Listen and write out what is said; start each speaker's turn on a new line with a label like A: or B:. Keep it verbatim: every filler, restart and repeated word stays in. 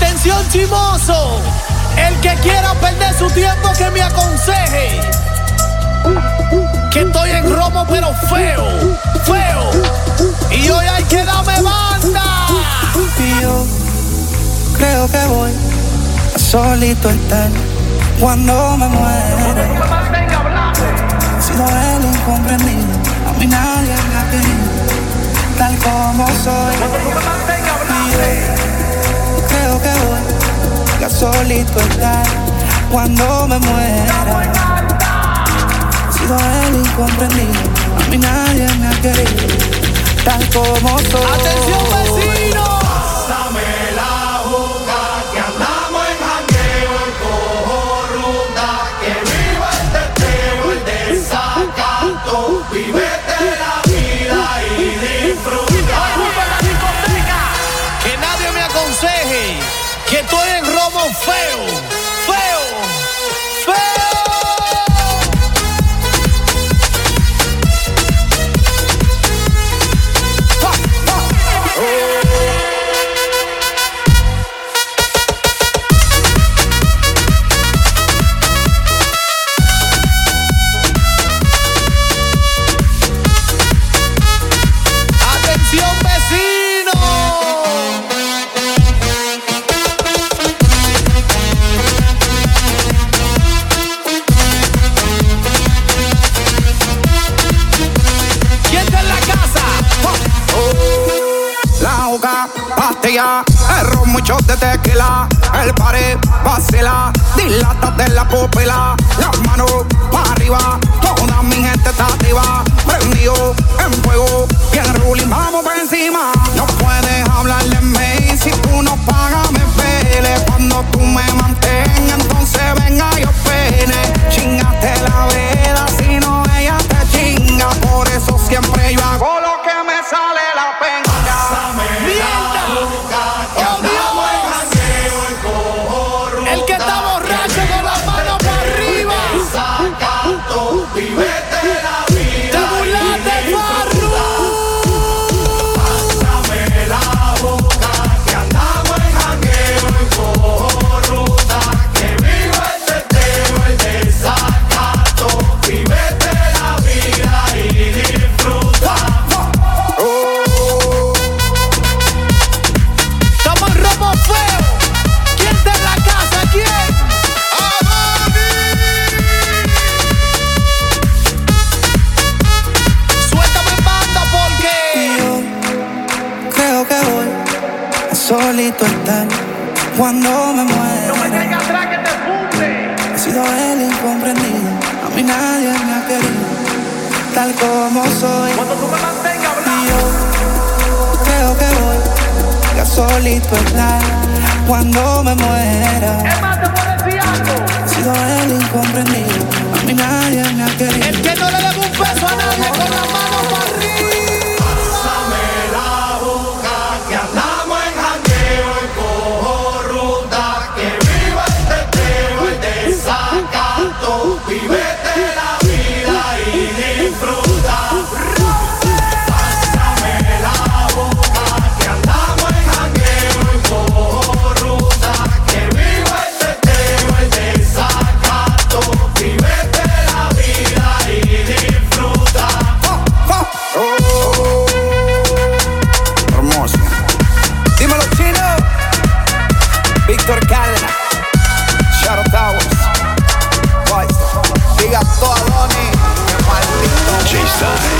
A: Atención, chimoso. El que quiera perder su tiempo que me aconseje. Que estoy en romo pero feo, feo. Y hoy hay que darme banda.
B: Y yo creo que voy a solito estar cuando me muera. He sido el incomprendido, a mí nadie me ha querido tal como soy. Y yo creo que voy a solito estar cuando me muera. He sido el incomprendido, a mí nadie me ha querido tal como soy.
A: Atención, vecino.
C: Pásame la juca, que andamos en jangueo, en cojo ruta, que viva el teteo, el desacato, vívete la vida y disfruta.
A: Que nadie me aconseje que estoy en romo feo, feo, feo.
D: El ron, muchos de tequila, el pared vacila, dilátate la pupila, las manos para arriba, toda mi gente está activa, prendido en fuego, bien ruling, vamos por encima. No puedes hablarle en mí, si tú no pagas me pele, cuando tú me mantengas, entonces venga yo pene, chingate la vela, si no ella te chinga, por eso siempre yo hago lo que me sale la pena.
A: El que está borracho con las manos para arriba.
C: Desacato, vívete la vida.
A: Te burlaste, Farru.
C: Pásame la boca, que andamos en jangueo, en cojo ruta, que viva el teteo, el desacato, vívete la vida y disfruta.
A: Estamos en romo feo. ¿Quién está en la casa? ¿Quién? Suéltame en banda porque
B: Y yo creo que voy a solito estar cuando me muera.
A: atrás que te funde.
B: He sido el incomprendido, a mí nadie me ha querido tal como soy.
A: Cuando tú me mantengas
B: Y yo creo que voy a solito estar cuando me muera.
A: es más, te puedo decir algo.
B: He sido el incomprendido, a mí nadie me ha querido.
A: El que no le debe un peso a nadie con las manos para arriba.
C: Pásame la boca, que andamos en jangueo, en cojo ruta, que viva el teteo, el desacato, vívete la vida y disfruta. Pásame la boca, que andamos en jangueo, en cojo ruta, que viva el teteo, el desacato, vívete la vida y disfruta.
D: Oh, hermoso. Dímelo, Chino. Víctor Cárdenas, Shadow Towers, Boys, diga todo a Donnie, maldito.
E: J-Style.